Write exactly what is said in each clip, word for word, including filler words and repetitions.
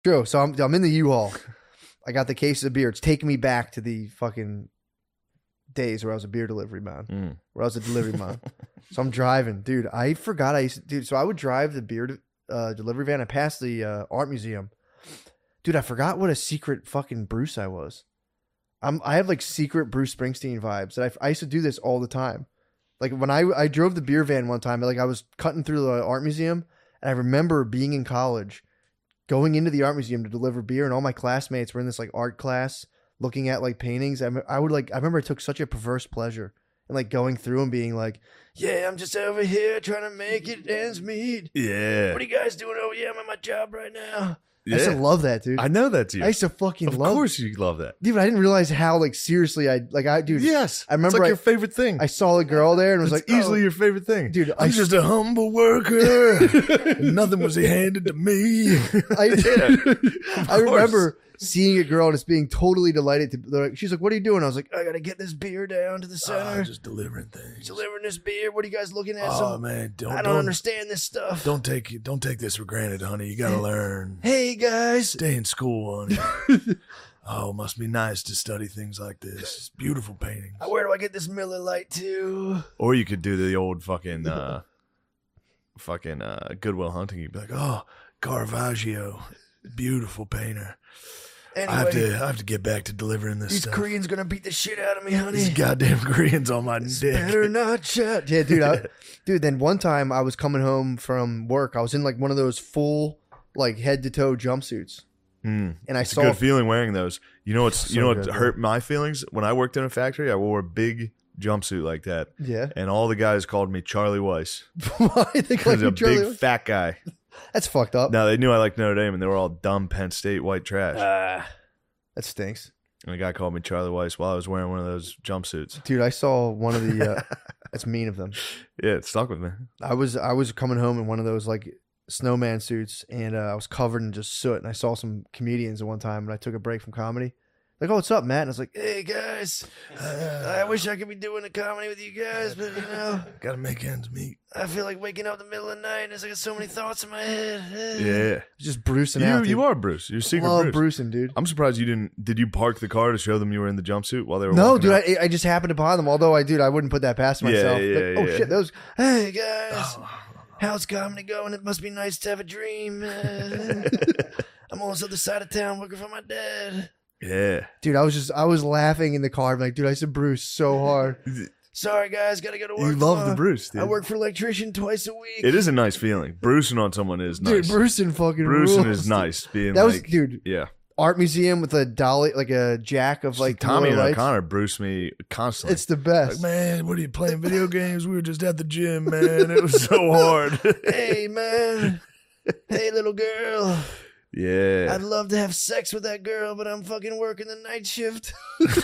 True. So I'm I'm in the U-Haul. I got the case of beer. It's taking me back to the fucking days where I was a beer delivery man, mm. where I was a delivery man. So I'm driving, dude. I forgot I used to, dude. So I would drive the beer uh, delivery van. I passed the uh, art museum, dude. I forgot what a secret fucking Bruce I was. I'm I have like secret Bruce Springsteen vibes. That I I used to do this all the time. Like when I I drove the beer van one time, like I was cutting through the art museum, and I remember being in college, going into the art museum to deliver beer, and all my classmates were in this like art class looking at like paintings. I, I would like, I remember I took such a perverse pleasure in like going through and being like, yeah, I'm just over here trying to make it ends meet. Yeah. What are you guys doing over here? I'm at my job right now. Yeah. I used to love that, dude. I know that's you. I used to fucking of love Of course you love that. Dude, I didn't realize how like seriously I, like I, dude. Yes. I remember it's like I, your favorite thing. I saw a girl there and was it's like, easily oh. your favorite thing. Dude, I'm I, just a humble worker. Nothing was handed to me. I, yeah, I remember seeing a girl and just being totally delighted to like, she's like, what are you doing? I was like, I gotta get this beer down to the center. Uh, just delivering things. Delivering this beer. What are you guys looking at? Oh Some, man, don't, I don't, don't understand this stuff. Don't take don't take this for granted, honey. You gotta learn. Hey guys. Stay in school, honey. Oh, must be nice to study things like this. It's beautiful paintings. Where do I get this Miller Lite too? Or you could do the old fucking uh fucking uh Goodwill Hunting. You'd be like, oh, Caravaggio. Beautiful painter. Anyway, I have to I have to get back to delivering this these stuff. These Koreans gonna beat the shit out of me, honey. These goddamn Koreans on my it's dick. Better not chat. Yeah, dude. I, dude, then one time I was coming home from work. I was in like one of those full like head to toe jumpsuits. Mm, and I it's saw a good feeling wearing those. You know what's so you know what good, hurt my feelings? When I worked in a factory, I wore a big jumpsuit like that. Yeah. And all the guys called me Charlie Weiss. Why they call you a Charlie big Weiss? fat guy. That's fucked up. No, they knew I liked Notre Dame, and they were all dumb Penn State white trash. Uh, that stinks. And a guy called me Charlie Weiss while I was wearing one of those jumpsuits. Dude, I saw one of the. Uh, that's mean of them. Yeah, it stuck with me. I was I was coming home in one of those like snowman suits, and uh, I was covered in just soot. And I saw some comedians at one time, and I took a break from comedy. Like, oh, what's up, Matt? And I was like, hey, guys, uh, I wish I could be doing a comedy with you guys, but, you know. Gotta make ends meet. I feel like waking up in the middle of the night, and there's like so many thoughts in my head. Yeah. Just bruising you, out. Dude. You are Bruce. You're secret Love Bruce. bruising, dude. I'm surprised you didn't. Did you park the car to show them you were in the jumpsuit while they were No, walking dude, out? I, I just happened upon them. Although I, dude, I wouldn't put that past myself. Yeah, yeah, like, oh, yeah. shit, those, hey, guys. How's comedy going? It must be nice to have a dream. Uh, I'm almost on the side of town working for my dad. Yeah. Dude, I was just, I was laughing in the car. I'm like, dude, I said Bruce so hard. Sorry, guys, gotta go to work. You love tomorrow. the Bruce, dude. I work for electrician twice a week. It is a nice feeling. Brucing on someone is nice. Dude, Brucing fucking Brucing rules. is nice. Being that like, was, dude, yeah. art museum with a dolly, like a jack of like Tommy and lights. O'Connor Bruce me constantly. It's the best. Like, man, what are you playing video games? We were just at the gym, man. It was so hard. Hey, man. Hey, little girl. Yeah. I'd love to have sex with that girl, but I'm fucking working the night shift.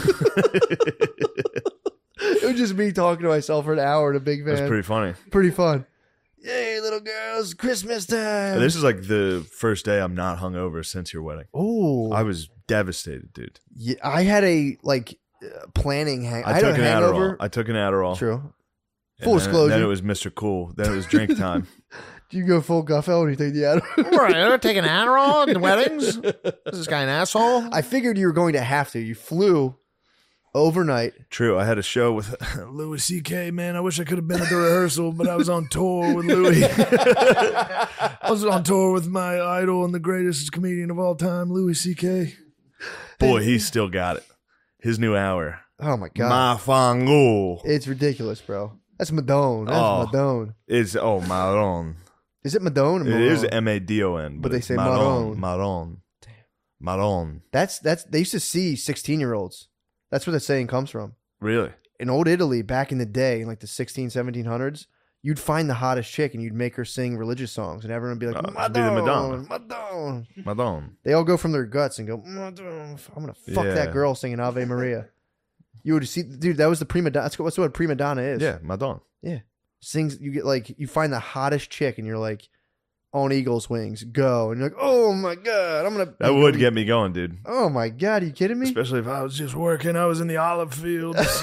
It was just me talking to myself for an hour in a big van. That's pretty funny. Pretty fun. Hey, little girls, Christmas time. This is like the first day I'm not hungover since your wedding. Oh, I was devastated, dude. Yeah, I had a like uh, planning hang. I, I had took a an hangover. Adderall. I took an Adderall. True. And Full then, disclosure. Then it was Mister Cool. Then it was drink time. Do you go full Guffel when you take the Adderall? Right, you're taking Adderall at weddings? Is this guy an asshole? I figured you were going to have to. You flew overnight. True. I had a show with Louis C K, man. I wish I could have been at the rehearsal, but I was on tour with Louis. I was on tour with my idol and the greatest comedian of all time, Louis C K. Boy, he's still got it. His new hour. Oh, my God. Ma fango. It's ridiculous, bro. That's Madone. That's Oh. Madone. It's, oh, Maron. Is it Madone? Or It is Marone? M A D O N. But they it's say Maron. Maron. Maron. Damn. Maron. That's, that's, they used to see sixteen-year-olds. That's where the saying comes from. Really? In old Italy, back in the day, in like the sixteen, seventeen hundreds, you'd find the hottest chick and you'd make her sing religious songs, and everyone would be like, Uh, it'd be the Madonna, Madonna. Madonna. Madon. They all go from their guts and go, Madonna. I'm going to fuck Yeah. that girl singing Ave Maria. You would see, dude, that was the prima donna. That's what, that's what a prima donna is. Yeah, Madon. Yeah. Sings, you get like, you find the hottest chick and you're like, on eagle's wings, go. And you're like, oh my God, I'm going to. That would get me going, dude. Oh my God, are you kidding me? Especially if I was just working. I was in the olive fields.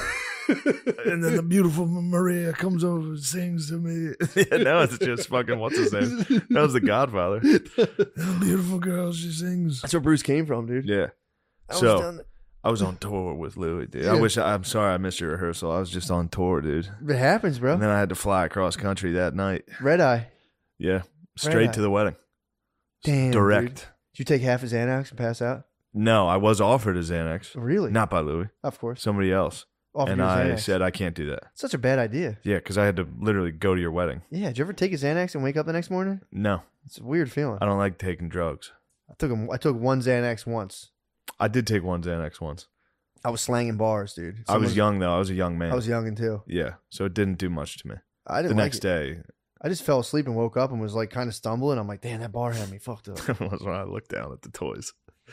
And then the beautiful Maria comes over and sings to me. Yeah, now it's just fucking what's his name? That was the Godfather. The beautiful girl, she sings. That's where Bruce came from, dude. Yeah. I was So down there. I was on tour with Louis, dude. Yeah. I wish I, I'm sorry I missed your rehearsal. I was just on tour, dude. It happens, bro. And then I had to fly across country that night. Red eye. Yeah, straight eye. to the wedding. Damn, Direct. dude. Did you take half his Xanax and pass out? No, I was offered a Xanax, Really? not by Louis, Of course. somebody else, Offered and you a I Xanax. said I can't do that. Such a bad idea. Yeah, because I had to literally go to your wedding. Yeah. Did you ever take a Xanax and wake up the next morning? No, It's a weird feeling. I don't like taking drugs. I took a, I took one Xanax once. I did take one Xanax once. I was slanging bars, dude. I was Someone- young though. I was a young man. I was young too. Yeah, so it didn't do much to me. I The didn't like next it. day I just fell asleep and woke up and was like kind of stumbling. I'm like, damn, that bar had me fucked up. was when I looked down at the toys.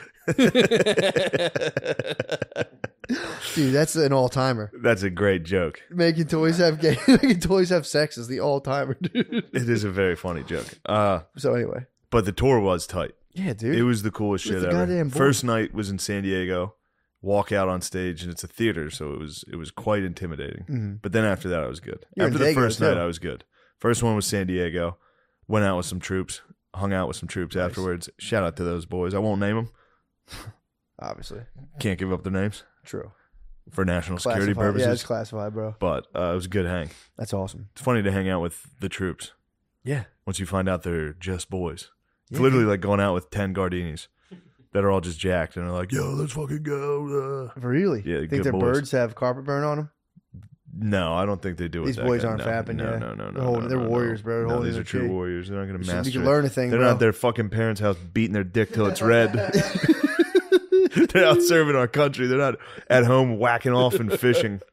Dude, that's an all timer. That's a great joke. Making toys have gay, making toys have sex is the all timer, dude. It is a very funny joke. Uh, So anyway, but the tour was tight. yeah, dude. It was the coolest With shit the ever. goddamn board. First night was in San Diego. Walk out on stage and it's a theater, so it was it was quite intimidating. Mhm. But then after that, I was good. You're in after the Vegas, first night, too. I was good. First one was San Diego. Went out with some troops. Hung out with some troops Nice. afterwards. Shout out to those boys. I won't name them. Obviously, Can't give up their names true. for national security Classified. purposes. Yeah, it's classified, bro. But uh, it was a good hang. That's awesome. It's funny to hang out with the troops Yeah, once you find out they're just boys. It's Yeah. literally like going out with ten Gardinis that are all just jacked and are like, yo, let's fucking go. Uh. really. Yeah, Think good their boys. birds have carpet burn on them? No, I don't think they do. It These that boys good. aren't no, fapping, No, yeah. no, no, no. They're holding- no, they're no, warriors, no. bro. They're No, holding these their are true tree. warriors. They're not going to You should- master you can it. learn a thing, They're bro. not at their fucking parents' house beating their dick till it's red. They're out serving our country. They're not at home whacking off and fishing.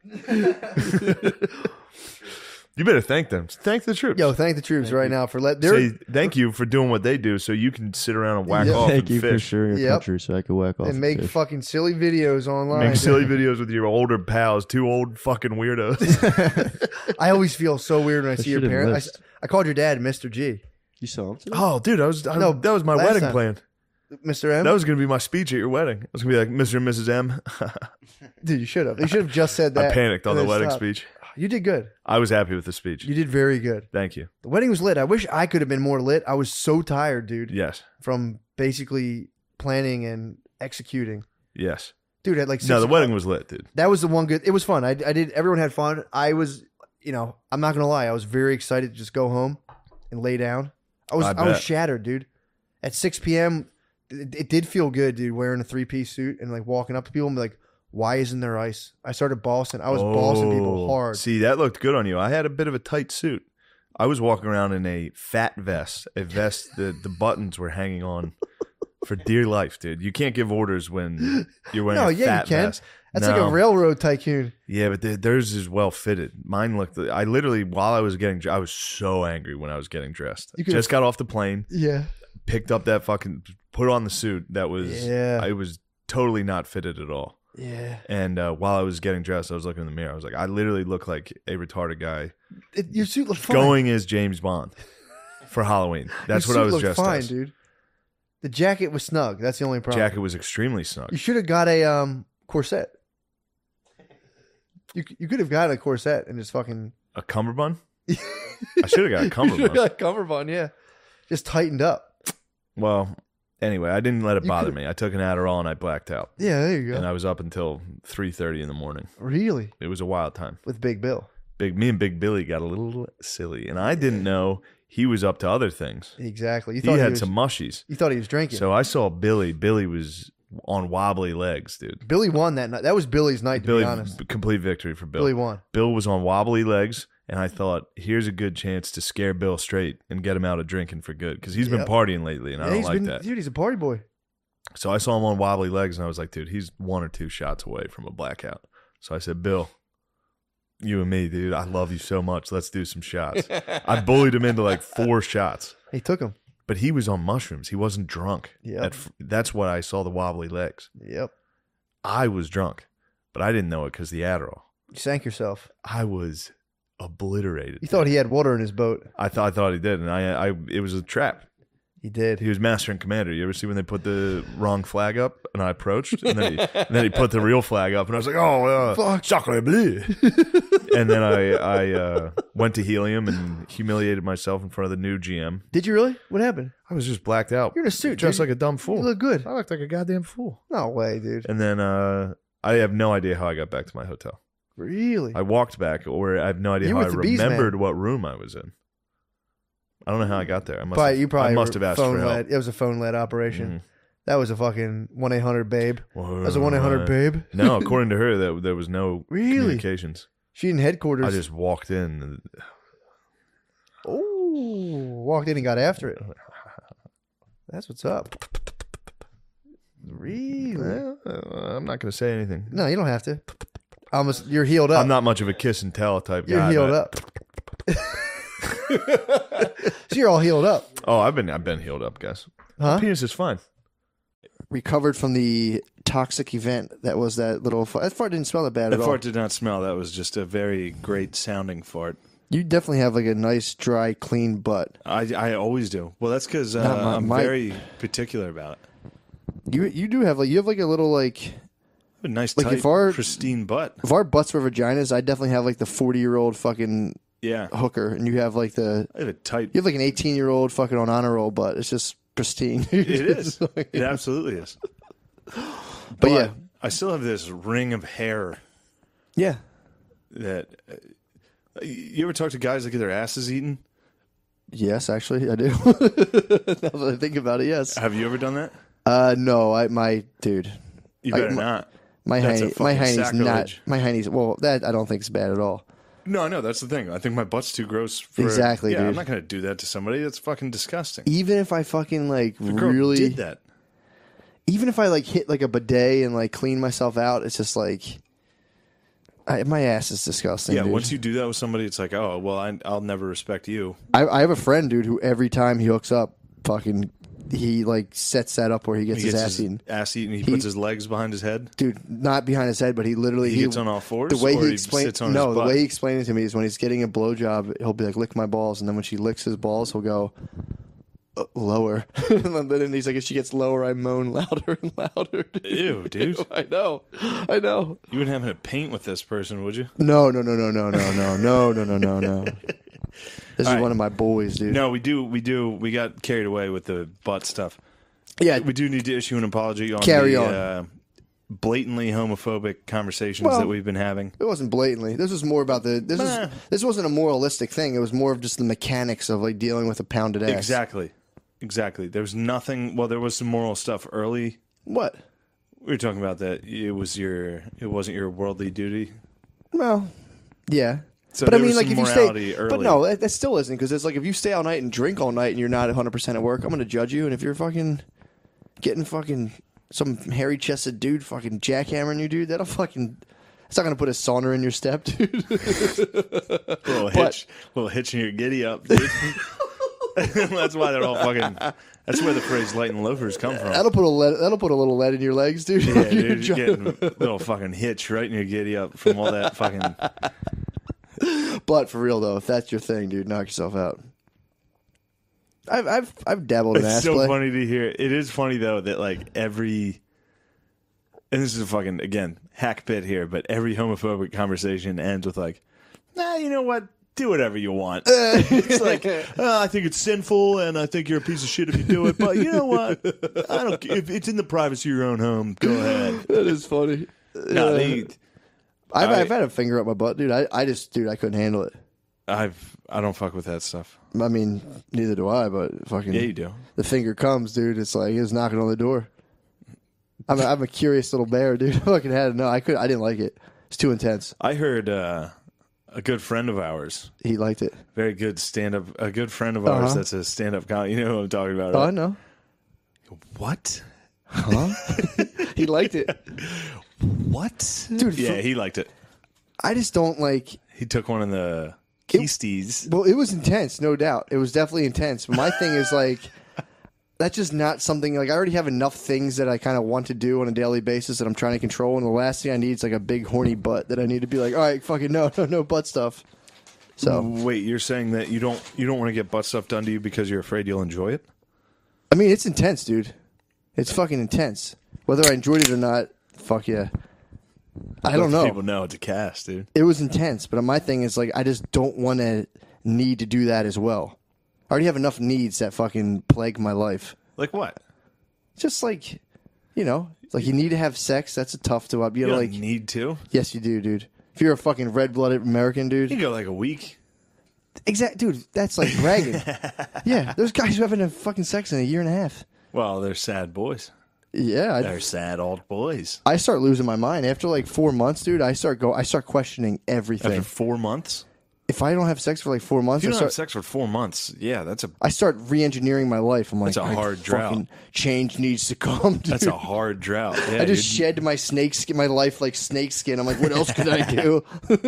You better thank them. Thank the troops. Yo, thank the troops right now for let. They're Say thank you for doing what they do, so you can sit around and whack Yeah. off Thank and you for fish. sharing your Yep. country so I could whack off and and make fish. fucking silly videos online. Make silly videos with your older pals, two old fucking weirdos. I always feel so weird when I I see your should've parents. I, missed. I called your dad Mister G. You saw him today? Oh, dude, I was I, No, that was my last wedding time. plan. Mister M. That was going to be my speech at your wedding. I was going to be like, Mister and Missus M. Dude, you should have. You should have just said that. I panicked on and the then wedding stopped. speech. You did good. I was happy with the speech. You did very good. Thank you. The wedding was lit. I wish I could have been more lit. I was so tired, dude, Yes. from basically planning and executing. Yes. Dude, at like six No, the o'clock- wedding was lit, dude. That was the one good. It was fun. I, I did. Everyone had fun. I was, you know, I'm not gonna lie. I was very excited to just go home and lay down. I was, I I, was bet. shattered, dude. At six p.m., it, it did feel good, dude. Wearing a three piece suit and like walking up to people and be like, "Why isn't there ice?" I started bossing. I was bossing people Oh, hard. See, that looked good on you. I had a bit of a tight suit. I was walking around in a fat vest, a vest that the buttons were hanging on for dear life, dude. You can't give orders when you're wearing No, a yeah, you fat can. vest. That's like a No. railroad tycoon. Yeah, but the, theirs is well fitted. Mine looked. I literally, while I was getting, I was so angry when I was getting dressed. You could've- Just got off the plane, Yeah, picked up that fucking, put on the suit. That was, Yeah. I was totally not fitted at all. yeah. And uh, while I was getting dressed, I was looking in the mirror. I was like, I literally look like a retarded guy It, your suit looked fine. going as James Bond for Halloween. That's Your what I suit was looked dressed fine, as. dude. The jacket was snug. That's the only problem. Jacket was extremely snug. You should have got a um corset. You you could have got a corset and just fucking. A cummerbund? I should have got a You should have cummerbund. got a cummerbund, yeah. Just tightened up. Well, anyway, I didn't let it bother me. I took an Adderall and I blacked out. Yeah, there you go. And I was up until three thirty in the morning. Really, It was a wild time. with Big Bill. Big me and Big Billy got a little silly, and I didn't know he was up to other things. Exactly. You He thought he, had was, some mushies. You thought he was drinking. So I saw Billy. Billy was on wobbly legs, dude. Billy won that night. That was Billy's night, to Billy, be honest. complete victory for Bill. Billy won. Bill was on wobbly legs, and I thought, here's a good chance to scare Bill straight and get him out of drinking for good, because he's been Yep. partying lately, and I Yeah, don't he's like been, that. dude. He's a party boy. So I saw him on wobbly legs, and I was like, dude, he's one or two shots away from a blackout. So I said, Bill, you and me, dude, I love you so much. Let's do some shots. I bullied him into like four shots, He took him. but he was on mushrooms. He wasn't drunk. Yep. At f- that's why I saw the wobbly legs. Yep. I was drunk, but I didn't know it because the Adderall. You sank yourself. I was obliterated. You thought he had water in his boat. I thought I thought he did, and I, I it was a trap. He did. He was master and commander. You ever see when they put the wrong flag up and I approached, and then he, and then he put the real flag up, and I was like, "Oh, uh, Fuck. sacre bleu!" And then I I uh, went to Helium and humiliated myself in front of the new G M. Did you really? What happened? I was just blacked out. You're in a suit, dressed dude. like a dumb fool. You look good. I looked like a goddamn fool. No way, dude. And then uh, I have no idea how I got back to my hotel. Really? I walked back, or I have no idea You how I with the bees, remembered man. what room I was in. I don't know how I got there. I must Probably, have, you probably I must were have asked phone for help. led. It was a phone led operation. Mhm. That was a fucking one eight hundred babe. That That was a one eight hundred babe. No, according to her, that there was no Really? communications. She in headquarters. I just walked in. And, oh, walked in and got after it. That's what's up. Really? well, uh, I'm not going to say anything. No, you don't have to. Almost, you're healed up. I'm not much of a kiss and tell type You're guy. healed but- up. So you're all healed up, Oh, I've been I've been healed up, guys. huh? My penis is fine. Recovered from the toxic event that was that little. F- that fart didn't smell that bad That at all. fart did not smell. That was just a very great sounding fart. You definitely have like a nice, dry, clean butt. I, I always do. Well, that's because uh, Not my- I'm my- very particular about it. You you do have like you have like a little like. I have a nice, Like, tight, if our- pristine butt. If our butts were vaginas, I definitely have like the forty year old fucking Yeah, hooker, and you have like the I have a tight. you have like an eighteen year old fucking on honor roll butt. It's just pristine. It is. It absolutely is. But yeah. I still have this ring of hair Yeah. that. Uh, you ever talk to guys that get their asses eaten? Yes, actually, I do. Now that I think about it, yes. Have you ever done that? Uh, no, I my dude, You I- better my- not. my That's a hiney, my fucking hiney's not sacrilege. my hiney's. Well, that I don't think is bad at all. No, no, that's the thing. I think my butt's too gross for Exactly, Yeah, dude. I'm not going to do that to somebody. That's fucking disgusting. Even if I fucking like The girl really did that. even if I like hit like a bidet and like clean myself out, it's just like I, my ass is disgusting. Yeah, dude. once you do that with somebody, it's like, oh, well, I, I'll never respect you. I, I have a friend, dude, who every time he hooks up, fucking, he like sets that up where he gets, He gets his ass eaten. ass eaten. He, He- puts his legs behind his head. Dude, not behind his head, but he literally He gets on all fours, The way or he he explained, sits on no, his the butt? way he explained it to me is when he's getting a blowjob, he'll be like, "Lick my balls," and then when she licks his balls, he'll go uh, lower, and then he's like, "If she gets lower, I moan louder and louder." Dude. Ew, dude. I know, I know. You wouldn't have to paint with this person, would you? No, no, no, no, no, no, no, no, no, no, no, no. This is All right. one of my boys, dude. No, we do. We do. We got carried away with the butt stuff. Yeah, We do need to issue an apology on Carry the on. Uh, blatantly homophobic conversations Well, that we've been having. it wasn't blatantly. This was more about the. This Bah. was this wasn't a moralistic thing. It was more of just the mechanics of like dealing with a pounded ass. Exactly. Exactly. There was nothing. Well, there was some moral stuff early. What? We were talking about that. It was your. It wasn't your worldly duty. Well, yeah. So but I there mean, was like some if you morality stay, early. but no, that, that still isn't because it's like if you stay all night and drink all night and you're not one hundred percent at work, I'm going to judge you. And if you're fucking getting fucking some hairy chested dude fucking jackhammering you, dude, that'll fucking. It's not going to put a sauna in your step, dude. little But- hitch, little hitch in your giddy up, dude. That's why they're all fucking. That's where the phrase "light and loafers" come from. that'll put a lead, that'll put a little lead in your legs, dude. Yeah, dude, you're getting a little fucking hitch right in your giddy up from all that fucking. But for real though, if that's your thing, dude, knock yourself out. I've I've I've dabbled in It's ass so play. funny to hear. It is funny though that like every, and this is a fucking again hack bit here, but every homophobic conversation ends with like, nah, you know what? Do whatever you want. It's like, oh, I think it's sinful, and I think you're a piece of shit if you do it. But you know what? I don't. If it's in the privacy of your own home, go ahead. That is funny. No, they, I've, I- I've had a finger up my butt, dude. I, I just, dude, I couldn't handle it. I've I don't fuck with that stuff. I mean, neither do I, but fucking Yeah, you do. the finger comes, dude. It's like it's knocking on the door. I'm a, I'm a curious little bear, dude. I fucking had it. No, I could. I didn't like it. It's too intense. I heard uh, a good friend of ours, He liked it. very good stand up, a good friend of ours Uh-huh. that's a stand up comic. You know who I'm talking about, Oh, right? I know. What? Huh? He liked it, What? dude. Yeah, for- he liked it. I just don't like. He took one of the keysties. Well, it was intense, no doubt. It was definitely intense. But my thing is like, that's just not something like I already have enough things that I kind of want to do on a daily basis that I'm trying to control. And the last thing I need is like a big horny butt that I need to be like, all right, fucking no, no, no butt stuff. So Wait, you're saying that you don't you don't want to get butt stuff done to you because you're afraid you'll enjoy it? I mean, it's intense, dude. It's fucking intense. Whether I enjoyed it or not, fuck yeah. I don't know. People know it's a cast, dude. It was intense, but my thing is like I just don't want to need to do that as well. I already have enough needs that fucking plague my life. Like what? Just like, you know, like you need to have sex. That's a tough to up. You, You gotta don't like, need to. yes, you do, dude. If you're a fucking red-blooded American, dude. You can go like a week. Exact, dude. That's like bragging. Yeah, there's guys who haven't had fucking sex in a year and a half. Well, they're sad boys. Yeah, I, They're sad old boys. I start losing my mind after like four months, dude. I start go. I start questioning everything. After four months? If I don't have sex for like four months, If you I don't start. have sex for four months, yeah, that's a I start re-engineering my life. I'm like, That's a I hard drought. fucking change needs to come. Dude. that's a hard drought. Yeah, I just dude. shed my snake skin, my life like snake skin. I'm like, what else could I do?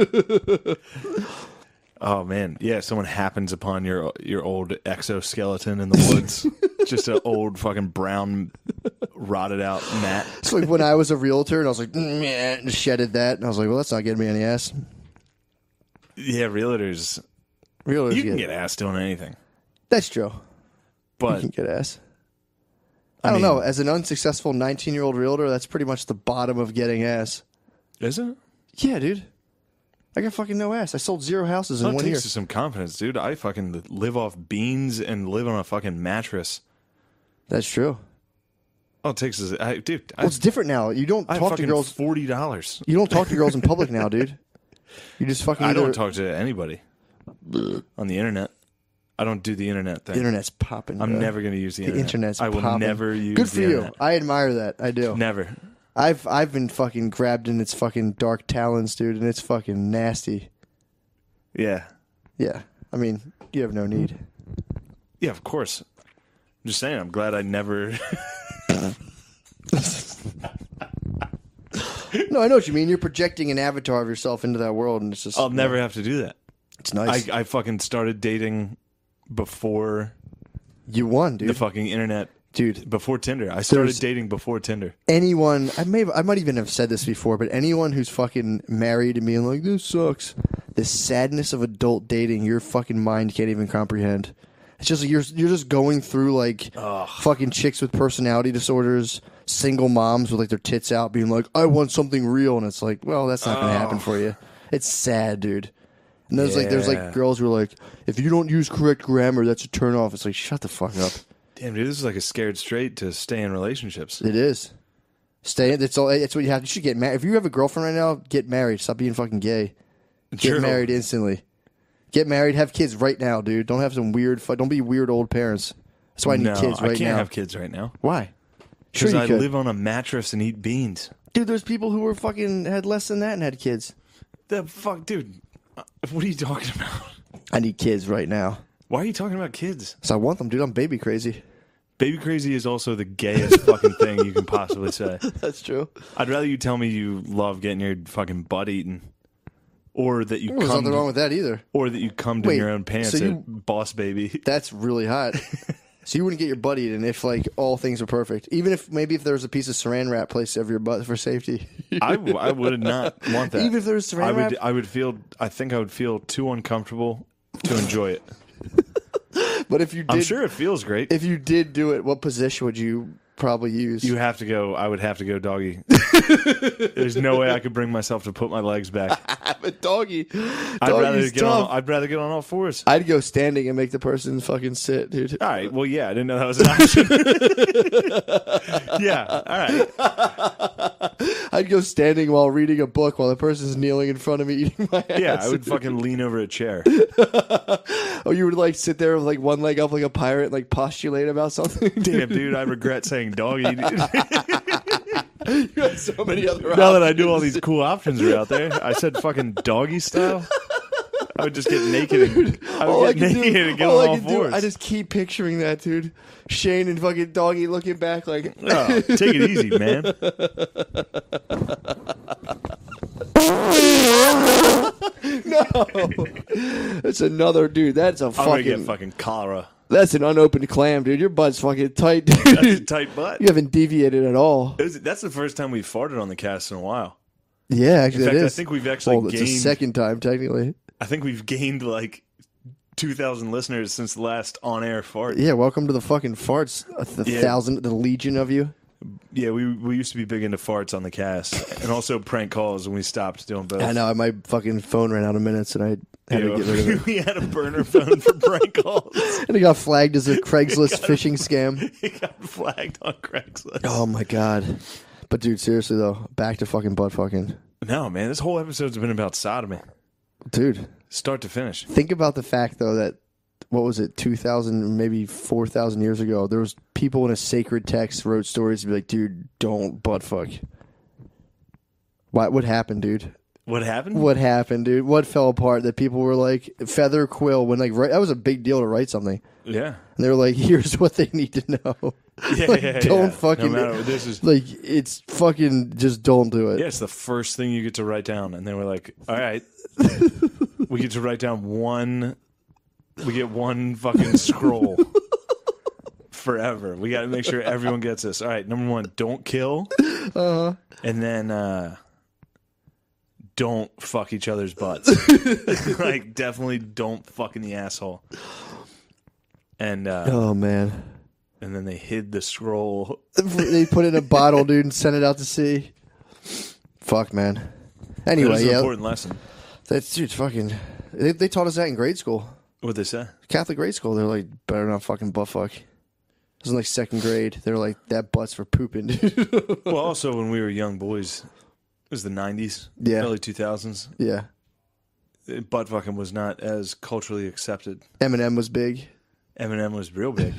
Oh man, yeah. Someone happens upon your your old exoskeleton in the woods, just an old fucking brown, rotted out mat. It's like when I was a realtor and I was like, mm, yeah, and shedded that, and I was like, well, that's not getting me any ass. Yeah, realtors. Realtors You can get, get ass doing anything, that's true. You but can get ass. I I, don't mean- know. As an unsuccessful nineteen year old realtor, that's pretty much the bottom of getting ass. is it? Yeah, dude. I got fucking no ass. I sold zero houses in All it one takes year. is some confidence, dude. I fucking live off beans and live on a fucking mattress. That's true. All it takes is, I, dude. I, Well, it's different now. You don't I have talk to fucking girls. forty dollars. You don't talk to girls in public now, dude. You just fucking. I either- don't talk to anybody on the internet. I don't do the internet thing. The internet's popping. I'm bro. never going to use the, The internet. internet's I will popping. never use. Good the for you. internet. I admire that. I do. Never. I've I've been fucking grabbed in its fucking dark talons, dude, and it's fucking nasty. Yeah. Yeah. I mean, you have no need. Yeah, of course. I'm just saying. I'm glad I never. No, I know what you mean. You're projecting an avatar of yourself into that world, and it's just. I'll never have to do that. It's nice. I, I fucking started dating before you won, dude. the fucking internet. Dude, Before Tinder. I started There's- dating before Tinder. anyone, I may have, I might even have said this before, but anyone who's fucking married and being like, this sucks, the sadness of adult dating, your fucking mind can't even comprehend. It's just like you're you're just going through like fucking chicks with personality disorders, single moms with like their tits out, being like, I want something real, and it's like, well, that's not gonna happen for you. It's sad, dude. And there's like there's Yeah. like girls who are like, if you don't use correct grammar, that's a turn off. It's like, shut the fuck up. Damn, dude, this is like a scared straight to stay in relationships. It is. Stay. That's all. That's what you have. You should get married. If you have a girlfriend right now, get married. Stop being fucking gay. Get True. married instantly. Get married. Have kids right now, dude. Don't have some weird. fu- Don't be weird old parents. That's why I need no, kids right I can't now. have kids right now. Why? Sure Because you I could. live on a mattress and eat beans. Dude, there's people who were fucking had less than that and had kids. The fuck, dude. uh, What are you talking about? I need kids right now. Why are you talking about kids? So I want them, dude. I'm baby crazy. Baby crazy is also the gayest fucking thing you can possibly say. That's true. I'd rather you tell me you love getting your fucking butt eaten, or that you There's come, nothing wrong with that either. or that you come in Wait, your own pants so at you- Boss Baby. That's really hot. So you wouldn't get your butt eaten if like all things are perfect. Even if maybe if there was a piece of saran wrap placed over your butt for safety. I, w- I would not want that. Even if there was saran I wrap? would I would feel I think I would feel too uncomfortable to enjoy it. But if you did, I'm sure it feels great. if you did do it, what position would you probably use? You have to go. I would have to go doggy. There's no way I could bring myself to put my legs back. a doggy. I'd rather Doggy's get on. tough. I'd rather get on all fours. I'd go standing and make the person fucking sit, dude. All right. Well, yeah. I didn't know that was an option. Yeah. All right. I'd go standing while reading a book while the person's kneeling in front of me eating my ass. Yeah. I would fucking lean over a chair. Oh, you would like sit there with like one leg up like a pirate, and, like postulate about something. Damn, dude. I regret saying doggy. You had so many other. Now that I knew all these cool options are out there, I said fucking doggy style. I would just get naked and I All I would get can naked do, and get all on I all can do, fours. I just keep picturing that, dude. Shane and fucking doggy looking back like. Oh, take it easy, man. No, that's another dude. That's a I'm gonna get fucking. fucking cholera. That's an unopened clam, dude. Your butt's fucking tight, That's a dude. tight butt. You haven't deviated at all. It was- that's the first time we farted on the cast in a while. Yeah, actually, In fact, it I is. think we've actually well, it's the gained- second time technically. I think we've gained like two thousand listeners since the last on-air fart. Yeah, welcome to the fucking farts. The Yeah. thousand, the legion of you. Yeah, we we used to be big into farts on the cast, and also prank calls, and we stopped doing both. I know my fucking phone ran out of minutes, and I had Yeah, to get rid of it. we had a burner phone for prank calls. And it got flagged as a Craigslist phishing scam. It got flagged on Craigslist. Oh my god! But dude, seriously though, back to fucking butt fucking. No, man, this whole episode's been about sodomy, Dude, start to finish. think about the fact though that what was it, two thousand, maybe four thousand years ago, there was people in a sacred text wrote stories to be like, dude, don't butt fuck. What what happened, dude? What happened? What happened, dude? What fell apart that people were like feather quill when like write, that was a big deal to write something. Yeah. And they were like, here's what they need to know. Yeah, Like, yeah, don't yeah. fucking No matter, this is like it's fucking just don't do it. yeah, it's the first thing you get to write down, and then we're like, all right, we get to write down one. We get one fucking scroll forever. We got to make sure everyone gets this. All right, number one, don't kill, Uh-huh. and then uh, don't fuck each other's butts. Like, definitely don't fuck in the asshole. And uh, Oh man. and then they hid the scroll. They put it in a bottle, dude, and sent it out to sea. Fuck, man. That Anyway, was an yeah, important lesson. that's dude. Fucking, they, they taught us that in grade school, What'd they say? Catholic grade school. They're like, better not fucking butt fuck. It was in like second grade. They're like, that butt's for pooping, dude. Well, also when we were young boys, it was the nineties, Yeah. early two thousands. Yeah, Butt fucking was not as culturally accepted. Eminem was big. Eminem was real big.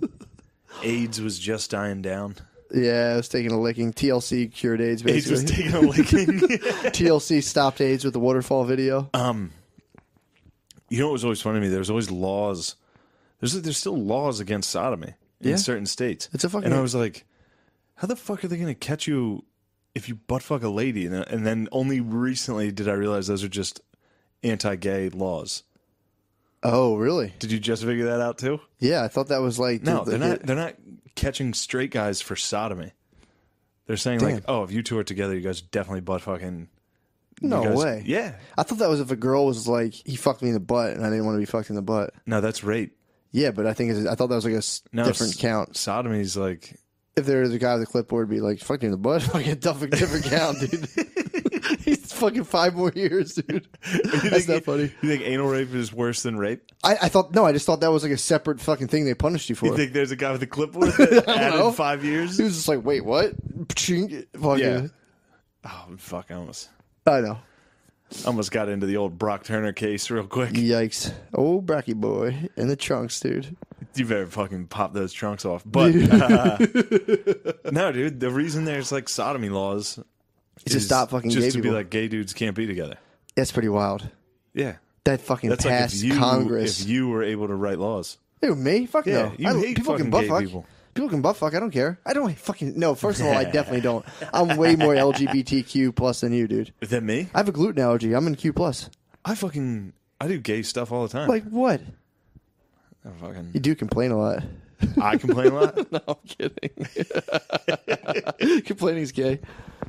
AIDS was just dying down. Yeah, I was taking a licking. T L C cured AIDS, AIDS was basically. taking a licking. T L C stopped AIDS with the waterfall video. um, you know what was always funny to me? There was always laws. There's there's still laws against sodomy in Yeah. certain states. It's a fucking. And I was like, how the fuck are they going to catch you if you butt fuck a lady? And then, and then only recently did I realize those are just anti-gay laws. Oh, really? Did you just figure that out too? Yeah, I thought that was like. No, the- they're the- not. They're not catching straight guys for sodomy. They're saying Damn. like, oh, if you two are together, you guys definitely butt fucking. you No guys- way. Yeah. I thought that was if a girl was like, he fucked me in the butt, and I didn't want to be fucked in the butt. No, that's rape. Yeah, but I think it's, I thought that was like a s- No, different s- count. Sodomy's like. If there was a guy with a clipboard, be like, "Fuck you in the butt," fucking different, different count, dude. He's fucking five more years, dude. That's not funny. You think anal rape is worse than rape? I, I thought no, I just thought that was like a separate fucking thing they punished you for. You think there's a guy with a clipboard that know. added five years? He was just like, "Wait, what?" Pching. Fucking, Yeah. Oh fuck! I almost, I know. almost got into the old Brock Turner case real quick. Yikes! Oh, Bracky boy in the trunks, dude. You better fucking pop those trunks off. But uh, no, dude, the reason there's like sodomy laws It's to is stop fucking just gay to people. be like gay dudes can't be together. That's pretty wild. Yeah, That fucking that's like passed if you Congress. if you were able to write laws. Who, me? Fuck Yeah, no. you I, hate people fucking can butt gay fuck. people. People can butt fuck. I don't care. I don't fucking no. First of all, I definitely don't. I'm way more L G B T Q plus than you, dude. Is that me? I have a gluten allergy. I'm in Q plus. I fucking I do gay stuff all the time. Like what? I fucking You do complain a lot. I complain a lot. No, I'm kidding. Complaining is gay.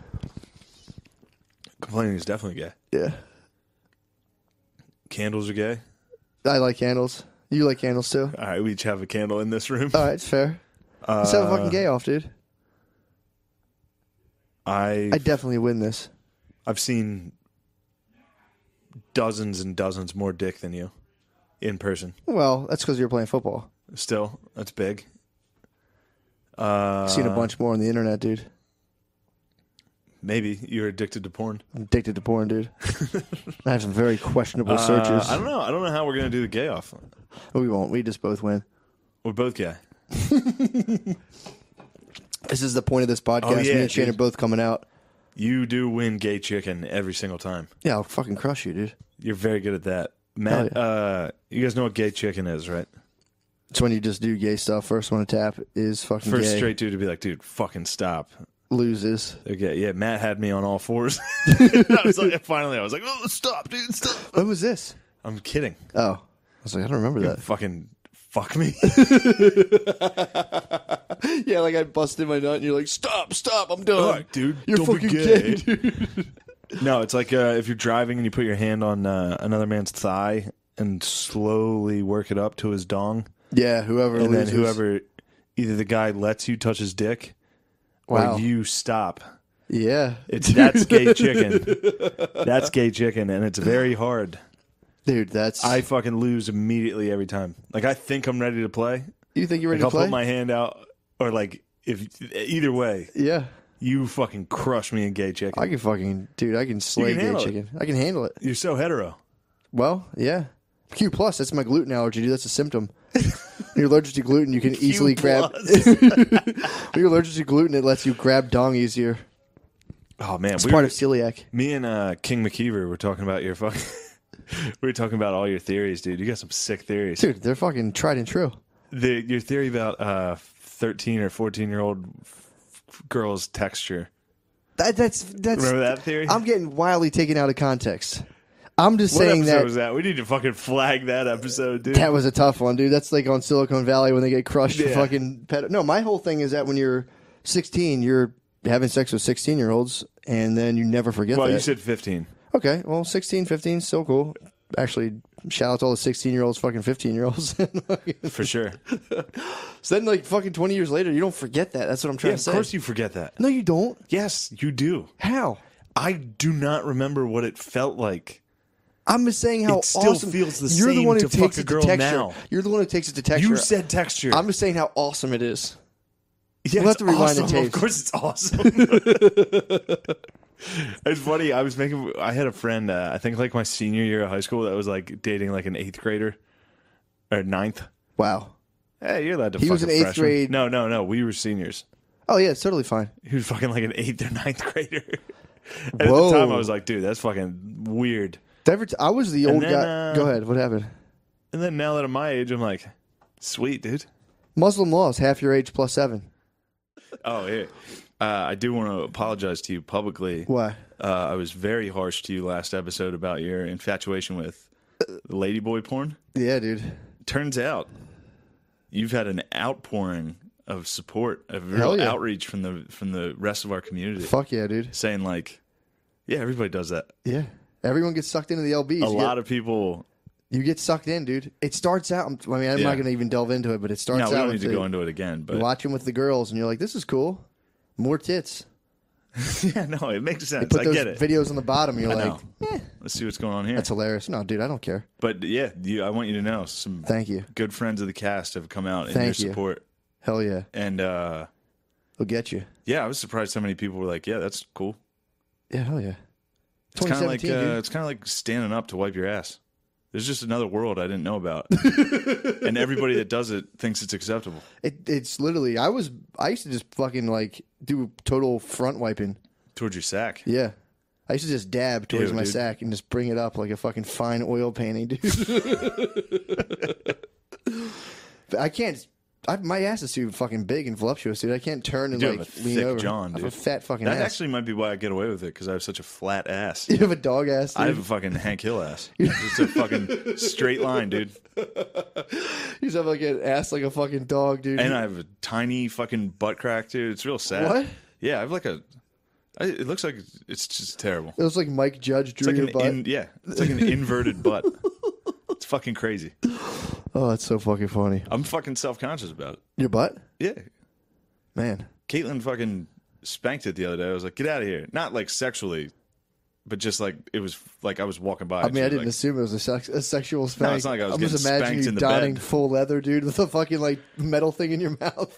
Complaining is definitely gay. Yeah, Candles are gay. I like candles. You like candles too. All right, we each have a candle in this room. All right, it's fair. Uh, Let's have a fucking gay off, dude. I I definitely win this. I've seen dozens and dozens more dick than you in person. Well, that's because you're playing football. Still, that's big. Uh, I've seen a bunch more on the internet, dude. Maybe you're addicted to porn. I'm addicted to porn, dude. I have some very questionable Uh, searches. I don't know. I don't know how we're gonna do the gay off. We won't. We just both win. We're both gay. This is the point of this podcast. Oh, yeah, Me and Shane dude. are both coming out. You do win gay chicken every single time. Yeah, I'll fucking crush you, dude. You're very good at that. Matt, Oh, uh, you guys know what gay chicken is, right? It's when you just do gay stuff. First one to tap is fucking First gay. straight dude to be like, dude, fucking stop. Loses. Okay, yeah, Matt had me on all fours. I was like, finally, I was like, oh, stop, dude, stop. When was this? I'm kidding. Oh. I was like, I don't remember that. Fucking fuck me. Yeah, like I busted my nut and you're like, stop, stop, I'm done. All right, dude, You're don't be fucking gay. gay, dude. No, it's like uh, if you're driving and you put your hand on uh, another man's thigh and slowly work it up to his dong. Yeah, whoever And loses. then whoever, either the guy lets you touch his dick Wow. or you stop. Yeah. It's That's gay chicken. That's gay chicken, and it's very hard. Dude, that's... I fucking lose immediately every time. Like, I think I'm ready to play. You think you're ready Like, to I'll play? put my hand out, or like, if either way, Yeah. you fucking crush me in gay chicken. I can fucking... Dude, I can slay can gay handle it. chicken. I can handle it. You're so hetero. Well, yeah. Q plus, that's my gluten allergy, dude. That's a symptom. When you're allergic to gluten, you can easily grab... when you're allergic to gluten, it lets you grab dong easier. Oh man, It's we part were, of celiac. me and uh, King McKeever were talking about your fucking. we were talking about all your theories, dude. You got some sick theories. Dude, they're fucking tried and true. The, your theory about uh, thirteen or fourteen year old f- girls' texture. That, that's... that's. Remember that theory? I'm getting wildly taken out of context. I'm just what saying episode that... was that? We need to fucking flag that episode, dude. That was a tough one, dude. That's like on Silicon Valley when they get crushed for Yeah. fucking pedo. No, my whole thing is that when you're sixteen, you're having sex with sixteen-year-olds, and then you never forget well, that. you said fifteen. Okay, well, sixteen, fifteen, still cool. Actually, shout out to all the sixteen-year-olds, fucking fifteen-year-olds. For sure. So then, like, fucking twenty years later, you don't forget that. That's what I'm trying Yeah, to of say. course you forget that. No, you don't. Yes, you do. How? I do not remember what it felt like. I'm just saying how It still awesome. feels the You're the same one who to takes fuck a it girl to texture. now. You're the one who takes it to texture. You said texture. I'm just saying how awesome it is. Yeah, We'll have it's to rewind the awesome. Of tapes. course, it's awesome. It's funny. I was making. I had a friend. Uh, I think like my senior year of high school that was like dating like an eighth grader or ninth. Wow. Hey, you're allowed to. He fuck was a in eighth freshman. grade. No, no, no. We were seniors. Oh, yeah, it's totally fine. He was fucking like an eighth or ninth grader. And Whoa. at the time, I was like, dude, that's fucking weird. Every t- I was the And old then, guy. uh, Go ahead. What happened? And then now that I'm my age, I'm like, sweet, dude. Muslim law is half your age plus seven. Oh, yeah. Uh, I do want to apologize to you publicly. Why? Uh, I was very harsh to you last episode about your infatuation with ladyboy porn. Yeah, dude. Turns out you've had an outpouring of support, a Hell real yeah. outreach from the from the rest of our community, Fuck yeah, dude. saying like, yeah, everybody does that. Yeah. Everyone gets sucked into the L Bs. A you lot get, of people. you get sucked in, dude. It starts out. I mean, I'm Yeah. not going to even delve into it, but it starts No, we out don't need with to the- go into it again. you But watch them with the girls, and you're like, "This is cool." More tits. yeah, no, it makes sense. Put I those get it. videos on the bottom. You're I like, know. Let's see what's going on here. "That's hilarious." No, dude, I don't care. But yeah, you, I want you to know some Thank you. good friends of the cast have come out in Thank your you. support, Hell yeah, and uh, we'll get you. yeah, I was surprised so many people were like, "Yeah, that's cool." Yeah, hell yeah. It's kind of like twenty seventeen, uh, dude. it's kind of like standing up to wipe your ass. There's just another world I didn't know about, and everybody that does it thinks it's acceptable. It, it's literally. I was. I used to just fucking like do total front wiping. Towards your sack. Yeah. I used to just dab towards Ew, my dude. sack and just bring it up like a fucking fine oil painting, dude. But I can't. I, my ass is too fucking big and voluptuous, dude. I can't turn and You have like a lean thick over. John, I have a dude. fat fucking That ass. actually might be why I get away with it because I have such a flat ass. You have a dog ass, dude. I have a fucking Hank Hill ass. Just a fucking straight line, dude. You just have like an ass like a fucking dog, dude. And I have a tiny fucking butt crack, dude. It's real sad. What? Yeah, I have like a. I, it looks like it's just terrible. It was like Mike Judge It's drew like your an butt. in, yeah, it's like an inverted butt. It's fucking crazy. Oh, that's so fucking funny. I'm fucking self conscious about it. Your butt? Yeah, Man. Caitlin fucking spanked it the other day. I was like, get out of here. Not like sexually, but just like it was like I was walking by. I and mean, she I was didn't like, assume it was a, sex, a sexual spank. No, it's not like I was I'm getting just imagining spanked you in the donning bed. full leather, dude, with a fucking like metal thing in your mouth.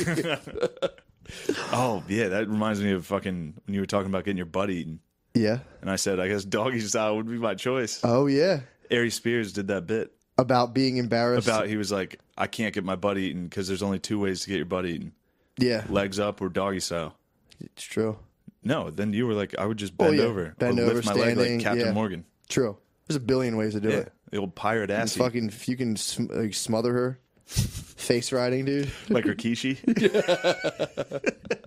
Oh yeah, that reminds me of fucking when you were talking about getting your butt eaten, Yeah. and I said I guess doggy style would be my choice. Oh yeah. Ari Spears did that bit About being embarrassed. about he was like, I can't get my butt eaten because there's only two ways to get your butt eaten: Yeah. legs up or doggy style. It's true. No, then you were like, I would just Oh, bend yeah. over, Bend or over, lift my leg standing, like Captain yeah. Morgan. True. There's a billion ways to do Yeah, it. the old pirate Just assy, fucking if you can sm- like, smother her. Face riding, dude. like Rikishi.